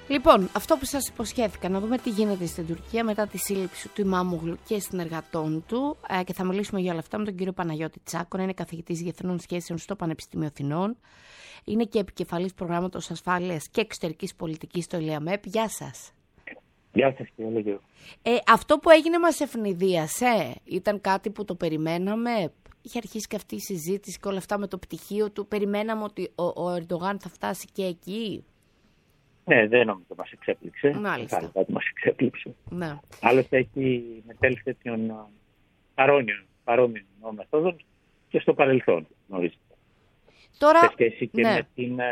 Λοιπόν, αυτό που σας υποσχέθηκα, να δούμε τι γίνεται στην Τουρκία μετά τη σύλληψη του Ιμάμογλου και συνεργατών του, και θα μιλήσουμε για όλα αυτά με τον κύριο Παναγιώτη Τσάκονα. Είναι καθηγητής Διεθνών Σχέσεων στο Πανεπιστήμιο Αθηνών. Είναι και επικεφαλής προγράμματος ασφάλειας και εξωτερικής πολιτικής στο ΕΛΙΑΜΕΠ. Γεια σας. Γεια σας, κύριε Λέγερο. Αυτό που έγινε μας ευνηδίασε. Ήταν κάτι που το περιμέναμε. Είχε αρχίσει και αυτή η συζήτηση και όλα αυτά με το πτυχίο του. Περιμέναμε ότι ο Ερντογάν θα φτάσει και εκεί. Ναι, δεν νομίζω μας εξέπληξε. Μάλιστα. Κάτι μας εξέπληξε. Ναι. Άλλωστε έχει μετέλθει τέτοιων παρόμοιων μεθόδων και στο παρελθόν, γνωρίζετε. Τώρα, σε σχέση και ναι,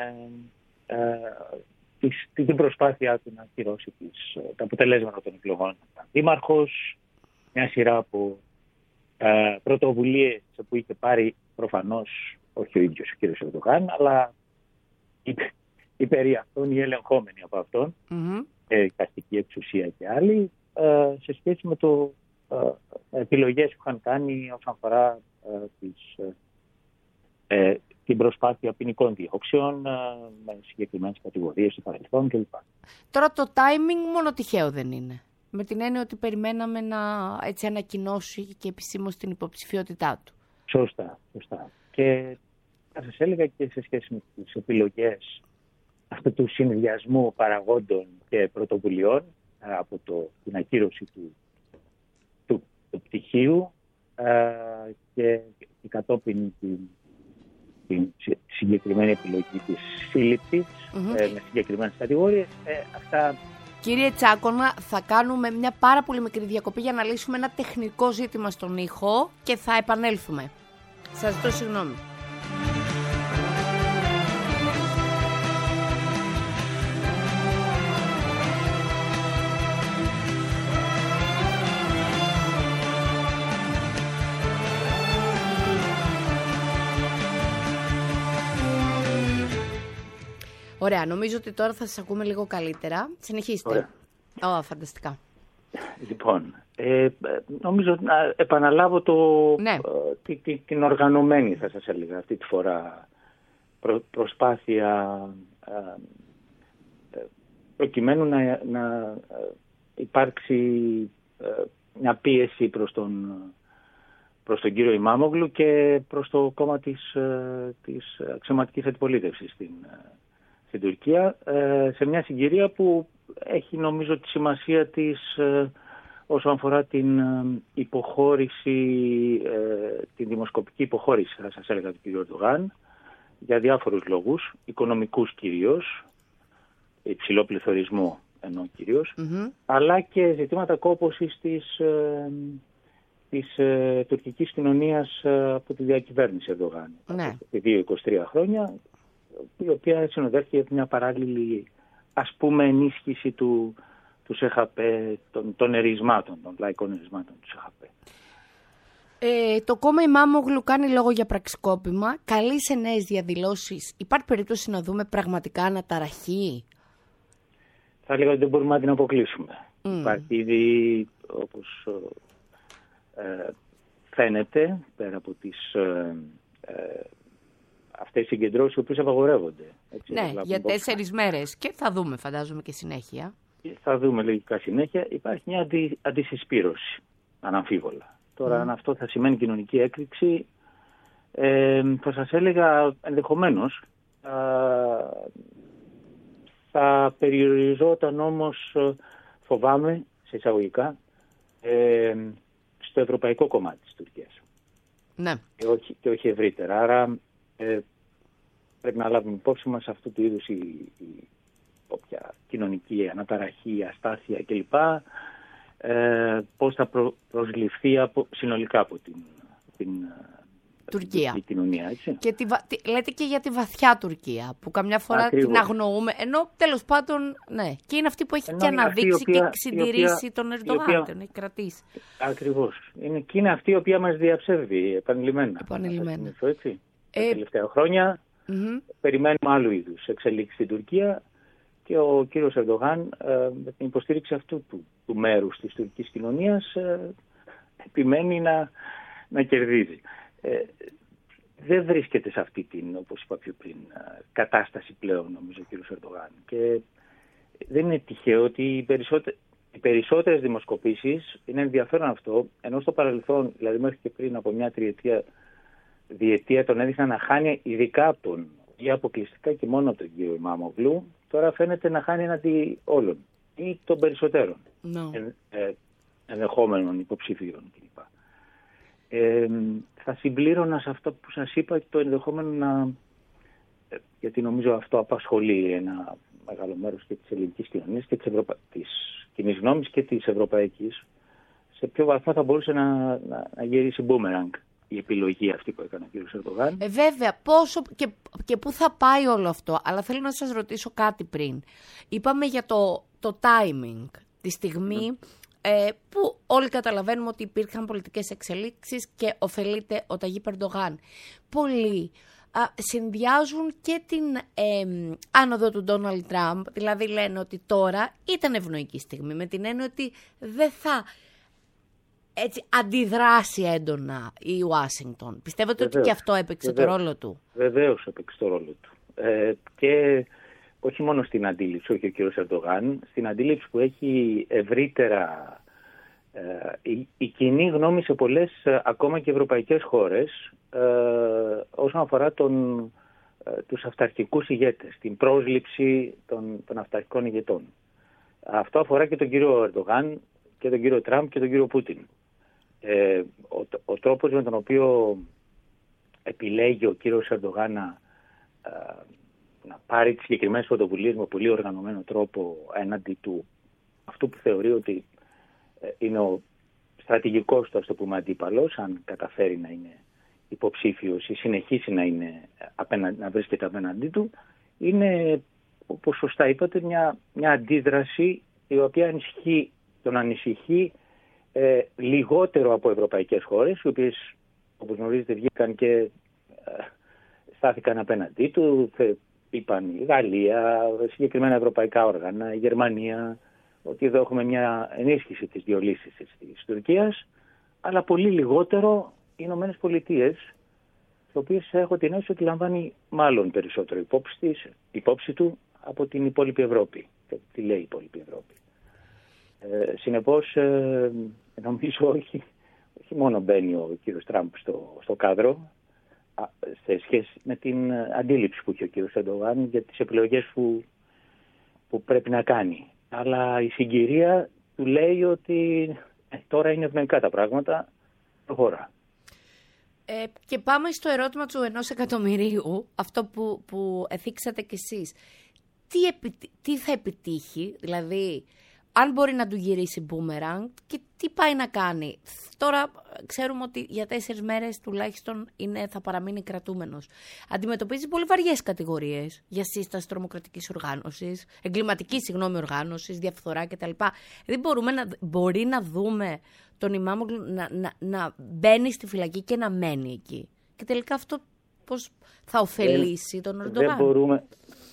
με την προσπάθειά του να ακυρώσει τα αποτελέσματα των εκλογών. Δήμαρχος, μια σειρά από πρωτοβουλίες που είχε πάρει προφανώς όχι ο ίδιος ο κύριος Ερντογάν, αλλά οι περί αυτών, οι ελεγχόμενοι από αυτόν, καστική εξουσία και άλλοι, σε σχέση με επιλογές που είχαν κάνει όσον αφορά την προσπάθεια ποινικών διώξεων με συγκεκριμένες κατηγορίες του παρελθόν κλπ. Τώρα το timing μόνο τυχαίο δεν είναι. Με την έννοια ότι περιμέναμε να έτσι ανακοινώσει και επισήμως την υποψηφιότητά του. Σωστά. Και θα σας έλεγα και σε σχέση με τις επιλογές αυτού του συνδυασμού παραγόντων και πρωτοβουλειών από την ακύρωση του πτυχίου και κατόπιν την συγκεκριμένη επιλογή της σύλληψης με συγκεκριμένες κατηγορίες. Αυτά... Κύριε Τσάκονα, θα κάνουμε μια πάρα πολύ μικρή διακοπή για να λύσουμε ένα τεχνικό ζήτημα στον ήχο και θα επανέλθουμε. Σας ζητώ συγγνώμη. Ωραία, νομίζω ότι τώρα θα σας ακούμε λίγο καλύτερα. Συνεχίστε. Φανταστικά. Λοιπόν, νομίζω να επαναλάβω την οργανωμένη, θα σας έλεγα, αυτή τη φορά προσπάθεια προκειμένου να υπάρξει μια πίεση προς τον κύριο Ιμάμογλου και προς το κόμμα της αξιωματικής αντιπολίτευσης στην Τουρκία, σε μια συγκυρία που έχει νομίζω τη σημασία της όσον αφορά την υποχώρηση, την δημοσκοπική υποχώρηση, θα σας έλεγα, του κ. Ερντογάν, για διάφορους λόγους, οικονομικούς κυρίως, υψηλό πληθωρισμό εννοώ κυρίως, αλλά και ζητήματα κόπωσης της τουρκικής κοινωνίας από τη διακυβέρνηση Ερντογάν. Ναι. Επί 2-23 χρόνια, η οποία συνοδεύτηκε μια παράλληλη, ας πούμε, ενίσχυση του ΣΕΧΑΠ, των ερισμάτων, των λαϊκών ερισμάτων του ΣΕΧΑΠ. Το κόμμα Ιμάμογλου κάνει λόγο για πραξικόπημα, καλεί σε νέες διαδηλώσεις. Υπάρχει περίπτωση να δούμε πραγματικά αναταραχή? Θα έλεγα ότι δεν μπορούμε να την αποκλείσουμε. Υπάρχει ήδη, όπως φαίνεται, πέρα από τις αυτές οι συγκεντρώσεις οι οποίες απαγορεύονται. Έτσι, ναι, για 4 μέρες και θα δούμε, φαντάζομαι, και συνέχεια. Θα δούμε λογικά συνέχεια. Υπάρχει μια αντισυσπήρωση, αναμφίβολα. Τώρα, αν αυτό θα σημαίνει κοινωνική έκρηξη, θα σας έλεγα ενδεχομένως θα περιοριζόταν όμως, φοβάμαι, σε εισαγωγικά, στο ευρωπαϊκό κομμάτι της Τουρκίας. Ναι. Και όχι ευρύτερα. Άρα πρέπει να λάβουμε υπόψη μας αυτού του είδους όποια κοινωνική αναταραχή, αστάθεια κλπ. Πώς θα προσληφθεί συνολικά από την Τουρκία. Η κοινωνία, έτσι. Και λέτε και για τη βαθιά Τουρκία, που καμιά φορά την αγνοούμε, ενώ τέλος πάντων, ναι, και είναι αυτή που έχει και αναδείξει και συντηρήσει τον Ερντογάν, τον έχει κρατήσει. Ακριβώς. Και είναι αυτή η οποία μας διαψεύδει επανειλημμένα. Έτσι. Τα τελευταία χρόνια περιμένουμε άλλου είδους εξελίξεις στην Τουρκία και ο κύριος Ερντογάν, με την υποστήριξη αυτού του μέρους της τουρκικής κοινωνίας, επιμένει να κερδίζει. Δεν βρίσκεται σε αυτή την, όπως είπα πιο πριν, κατάσταση πλέον, νομίζω, ο κύριος Ερντογάν. Και δεν είναι τυχαίο ότι οι περισσότερες δημοσκοπήσεις, είναι ενδιαφέρον αυτό, ενώ στο παρελθόν, δηλαδή μέχρι και πριν από μια διετία τον έδειχναν να χάνει ειδικά από τον, ή αποκλειστικά και μόνο από τον κύριο Ημάμογλου, τώρα φαίνεται να χάνει έναντι όλων ή των περισσότερων ενδεχόμενων υποψηφίων κλπ. Θα συμπλήρωνα σε αυτό που σας είπα το ενδεχόμενο γιατί νομίζω αυτό απασχολεί ένα μεγάλο μέρος και της ελληνικής κοινωνίας και της κοινής γνώμης και της ευρωπαϊκής, σε ποιο βαθμό θα μπορούσε να γυρίσει μπούμεραγκ η επιλογή αυτή που έκανε ο κ. Ερντογάν. Βέβαια, πόσο και πού θα πάει όλο αυτό. Αλλά θέλω να σας ρωτήσω κάτι πριν. Είπαμε για το timing, τη στιγμή που όλοι καταλαβαίνουμε ότι υπήρχαν πολιτικές εξελίξεις και ωφελείται ο Ταγίπ Ερντογάν. Πολλοί συνδυάζουν και την άνοδο του Ντόναλντ Τραμπ, δηλαδή λένε ότι τώρα ήταν ευνοϊκή στιγμή, με την έννοια ότι δεν θα αντιδράσει έντονα η Ουάσιγκτον. Πιστεύετε ότι και αυτό έπαιξε το ρόλο του? Βεβαίως έπαιξε το ρόλο του. Και όχι μόνο στην αντίληψη, όχι ο κύριος Ερντογάν, στην αντίληψη που έχει ευρύτερα η κοινή γνώμη σε πολλές ακόμα και ευρωπαϊκές χώρες όσον αφορά τους αυταρχικούς ηγέτες, την πρόσληψη των αυταρχικών ηγετών. Αυτό αφορά και τον κύριο Ερντογάν και τον κύριο Τραμπ και τον κύριο Πούτιν. Ο τρόπος με τον οποίο επιλέγει ο κύριος Ερντογάν να πάρει τις συγκεκριμένες πρωτοβουλίες με πολύ οργανωμένο τρόπο έναντι του αυτού που θεωρεί ότι είναι ο στρατηγικός του, ας το πούμε, αντίπαλος, αν καταφέρει να είναι υποψήφιος ή συνεχίσει να βρίσκεται απέναντί του, είναι, όπως σωστά είπατε, μια αντίδραση η οποία τον ανησυχεί λιγότερο από ευρωπαϊκές χώρες, οι οποίες, όπως γνωρίζετε, βγήκαν και στάθηκαν απέναντί του. Είπαν η Γαλλία, συγκεκριμένα ευρωπαϊκά όργανα, η Γερμανία, ότι εδώ έχουμε μια ενίσχυση της διολύσης της Τουρκίας, αλλά πολύ λιγότερο οι Ηνωμένες Πολιτείες, τις οποίες έχω την αίσθηση ότι λαμβάνει μάλλον περισσότερο υπόψη του από την υπόλοιπη Ευρώπη. Τι λέει η υπόλοιπη Ευρώπη. Συνεπώς, νομίζω όχι μόνο μπαίνει ο κύριος Τραμπ στο κάδρο, σε σχέση με την αντίληψη που έχει ο κύριος Ερντογάν για τις επιλογές που πρέπει να κάνει. Αλλά η συγκυρία του λέει ότι τώρα είναι ευνοϊκά τα πράγματα, προχωρά. Και πάμε στο ερώτημα του 1 εκατομμυρίου, αυτό που εθίξατε κι εσείς. Τι θα επιτύχει, δηλαδή αν μπορεί να του γυρίσει μπούμεραγκ και τι πάει να κάνει. Τώρα ξέρουμε ότι για 4 μέρες τουλάχιστον θα παραμείνει κρατούμενος. Αντιμετωπίζει πολύ βαριές κατηγορίες για σύσταση τρομοκρατικής οργάνωσης, εγκληματικής οργάνωσης, διαφθορά κτλ. Δεν μπορεί να δούμε τον Ημάμογλου να μπαίνει στη φυλακή και να μένει εκεί. Και τελικά αυτό πώς θα ωφελήσει τον Ερντογάν? Δεν μπορούμε.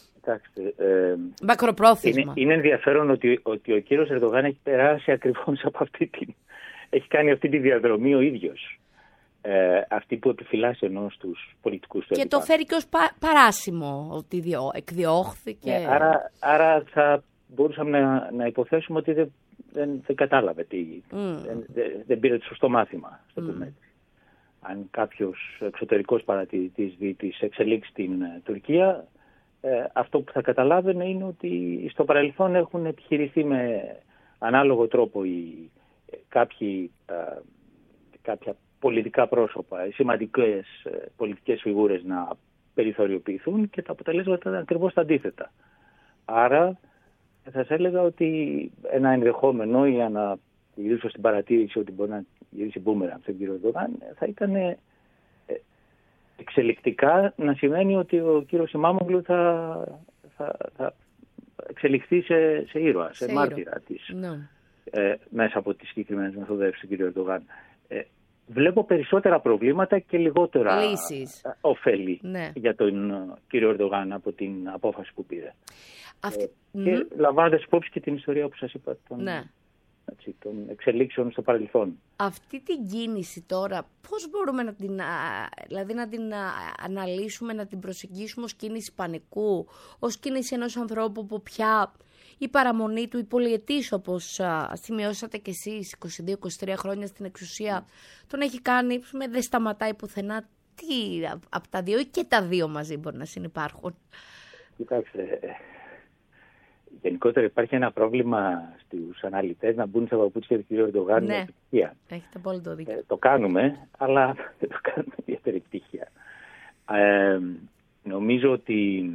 Μακροπρόθεσμα. Είναι ενδιαφέρον ότι ο κύριος Ερντογάν έχει περάσει ακριβώς από έχει κάνει αυτή τη διαδρομή ο ίδιος. Αυτή που επιφυλάσσει ενώ στους πολιτικούς του. Και το φέρει και ως παράσημο ότι εκδιώχθηκε. Άρα θα μπορούσαμε να υποθέσουμε ότι δεν κατάλαβε δεν πήρε το σωστό μάθημα, στο πούμε έτσι. Αν κάποιος εξωτερικός παρατηρητής δει τις εξελίξεις στην Τουρκία, αυτό που θα καταλάβαινε είναι ότι στο παρελθόν έχουν επιχειρηθεί με ανάλογο τρόπο κάποια πολιτικά πρόσωπα, σημαντικές πολιτικές φιγούρες να περιθωριοποιηθούν και τα αποτελέσματα ήταν ακριβώς τα αντίθετα. Άρα θα σας έλεγα ότι ένα ενδεχόμενο, για να γυρίσω στην παρατήρηση ότι μπορεί να γυρίσει μπούμεραγκ στον κύριο Ερντογάν, θα ήταν εξελικτικά να σημαίνει ότι ο κύριος Ημάμογλου θα εξελιχθεί σε ήρωα, σε μάρτυρα της, μέσα από τις συγκεκριμένες μεθοδεύσεις του κύριου Ερντογάν. Βλέπω περισσότερα προβλήματα και λιγότερα ωφέλη για τον κύριο Ερντογάν από την απόφαση που πήρε. Και λαμβάνοντας υπόψη και την ιστορία που σας είπα των των εξελίξεων στο παρελθόν. Αυτή την κίνηση τώρα, πώς μπορούμε να την αναλύσουμε, να την προσεγγίσουμε ως κίνηση πανικού, ως κίνηση ενός ανθρώπου που πια η παραμονή του, η πολυετής, όπως σημειώσατε κι εσείς, 22-23 χρόνια στην εξουσία, τον έχει κάνει, δεν σταματάει πουθενά. Τι από τα δύο ή και τα δύο μαζί μπορεί να συνυπάρχουν? Κοιτάξτε, γενικότερα υπάρχει ένα πρόβλημα στους αναλυτές να μπουν στα παπούτσια του κ. Ερντογάν με επιτυχία. Έχετε απόλυτο δίκιο. Το κάνουμε, αλλά δεν το κάνουμε με ιδιαίτερη επιτυχία. Νομίζω ότι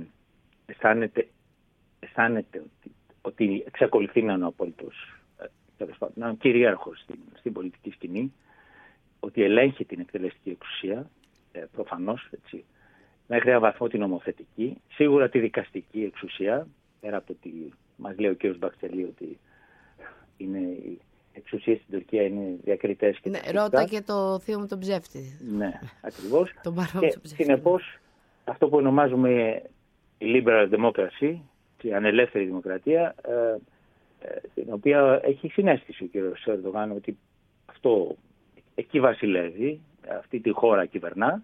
αισθάνεται ότι εξακολουθεί να είναι ο απόλυτος, να είναι κυρίαρχος στην πολιτική σκηνή, ότι ελέγχει την εκτελεστική εξουσία, προφανώς, έτσι, μέχρι ένα βαθμό την νομοθετική, σίγουρα τη δικαστική εξουσία, πέρα από το ότι μας λέει ο κ. Μπαχτσελή ότι οι εξουσίες στην Τουρκία είναι διακριτές και ρώτα και το θείο μου τον ψεύτη. Ναι, ακριβώς. Και συνεπώς αυτό που ονομάζουμε η liberal democracy, η ανελεύθερη δημοκρατία, την οποία έχει συνέστηση ο κ. Ερντογάν ότι αυτό εκεί βασιλεύει, αυτή τη χώρα κυβερνά,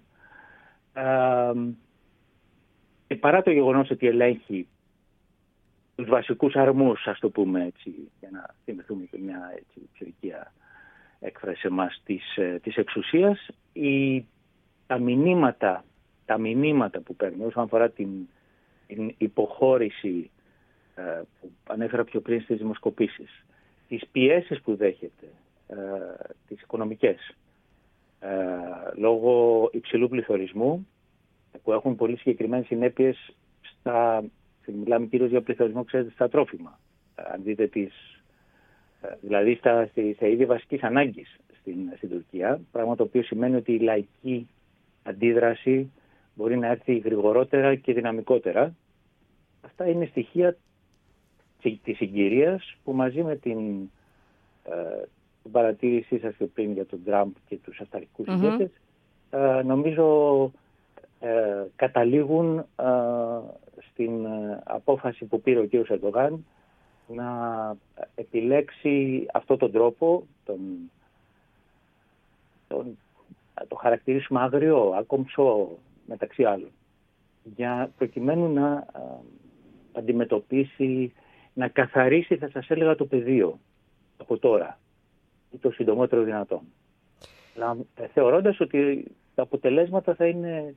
και παρά το γεγονός ότι ελέγχει τους βασικούς αρμούς, ας το πούμε έτσι, για να θυμηθούμε και μια πιο οικία έκφραση εμάς της εξουσίας, τα μηνύματα που παίρνει όσον αφορά την υποχώρηση που ανέφερα πιο πριν στις δημοσκοπήσεις, τις πιέσεις που δέχεται, τις οικονομικές, λόγω υψηλού πληθωρισμού, που έχουν πολύ συγκεκριμένες συνέπειες μιλάμε κυρίως για πληθωρισμό, ξέρετε, στα τρόφιμα. Αν δείτε δηλαδή στα είδη βασικής ανάγκης στην Τουρκία, πράγμα το οποίο σημαίνει ότι η λαϊκή αντίδραση μπορεί να έρθει γρηγορότερα και δυναμικότερα. Αυτά είναι στοιχεία της συγκυρίας που μαζί με την παρατήρησή σας και πριν για τον Τραμπ και τους αυταρχικούς ηγέτες, νομίζω καταλήγουν στην απόφαση που πήρε ο κ. Ερντογάν να επιλέξει αυτόν τον τρόπο, το χαρακτηρίσουμε άγριο, ακόμψο μεταξύ άλλων, για προκειμένου να αντιμετωπίσει, να καθαρίσει, θα σας έλεγα, το πεδίο από τώρα ή το συντομότερο δυνατόν. Θεωρώντας ότι τα αποτελέσματα θα είναι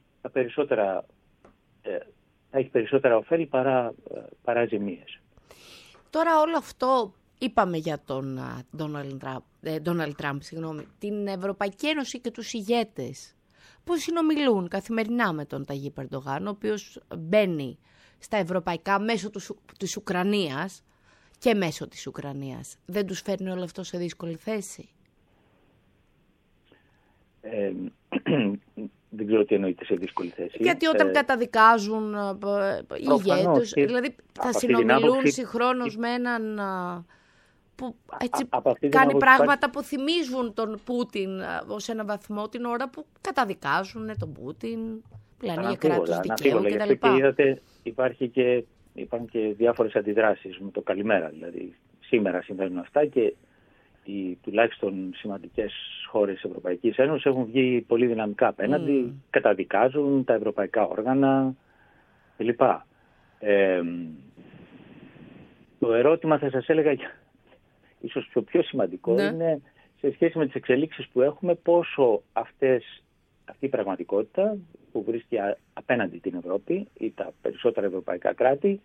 θα έχει περισσότερα ωφέλη παρά ζημίες. Τώρα όλο αυτό είπαμε για τον Ντόναλντ Τραμπ, την Ευρωπαϊκή Ένωση και τους ηγέτες που συνομιλούν καθημερινά με τον Ταγίπ Ερντογάν, ο οποίος μπαίνει στα ευρωπαϊκά μέσω της Ουκρανίας και μέσω της Ουκρανίας. Δεν τους φέρνει όλο αυτό σε δύσκολη θέση? Δεν ξέρω τι εννοείται σε δύσκολη θέση. Γιατί όταν καταδικάζουν οι ηγέτες, δηλαδή θα συνομιλούν συγχρόνως με έναν που έτσι κάνει πράγματα που θυμίζουν τον Πούτιν ως ένα βαθμό, την ώρα που καταδικάζουν τον Πούτιν, λένε για κράτος δικαίου κτλ. Και είδατε, υπάρχουν και διάφορες αντιδράσεις με το καλημέρα. Δηλαδή σήμερα συμβαίνουν αυτά και οι τουλάχιστον σημαντικές χώρες της Ευρωπαϊκής Ένωσης έχουν βγει πολύ δυναμικά απέναντι, καταδικάζουν τα ευρωπαϊκά όργανα κλπ. Το ερώτημα, θα σας έλεγα, ίσως πιο σημαντικό, είναι σε σχέση με τις εξελίξεις που έχουμε, πόσο αυτή η πραγματικότητα που βρίσκει απέναντι την Ευρώπη ή τα περισσότερα ευρωπαϊκά κράτη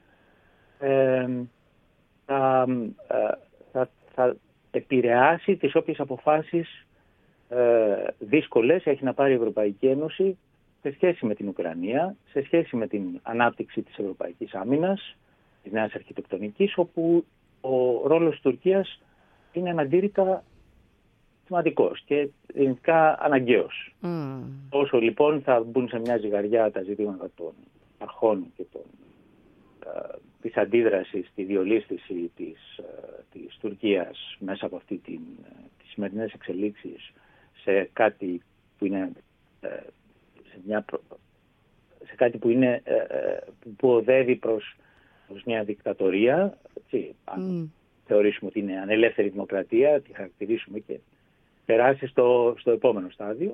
θα επηρεάσει τις όποιες αποφάσεις δύσκολες έχει να πάρει η Ευρωπαϊκή Ένωση σε σχέση με την Ουκρανία, σε σχέση με την ανάπτυξη της ευρωπαϊκής άμυνας, της νέας αρχιτεκτονικής, όπου ο ρόλος της Τουρκίας είναι αναντήρητα σημαντικός και γενικά αναγκαίος. Όσο λοιπόν θα μπουν σε μια ζυγαριά τα ζητήματα των αρχών και της αντίδρασης στη διολίσθηση της Τουρκίας μέσα από τις σημερινές εξελίξεις σε κάτι που είναι σε κάτι που οδεύει προς μια δικτατορία, θεωρήσουμε ότι είναι ανελεύθερη δημοκρατία, τη χαρακτηρίσουμε και περάσει στο επόμενο στάδιο.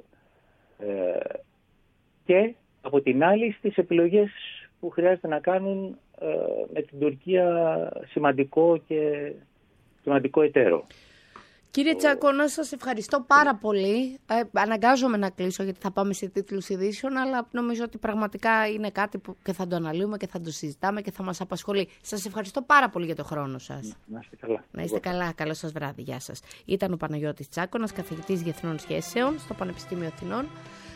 Και από την άλλη στις επιλογές που χρειάζεται να κάνουν με την Τουρκία σημαντικό εταίρο. Κύριε Τσάκωνα, σας ευχαριστώ πάρα πολύ. Αναγκάζομαι να κλείσω γιατί θα πάμε σε τίτλους ειδήσεων, αλλά νομίζω ότι πραγματικά είναι κάτι που και θα το αναλύουμε και θα το συζητάμε και θα μας απασχολεί. Σας ευχαριστώ πάρα πολύ για το χρόνο σας. Να είστε καλά. Να είστε καλά. Καλό σας βράδυ. Γεια σας. Ήταν ο Παναγιώτης Τσάκωνας, καθηγητής Διεθνών Σχέσεων στο Πανεπιστήμιο Αθηνών.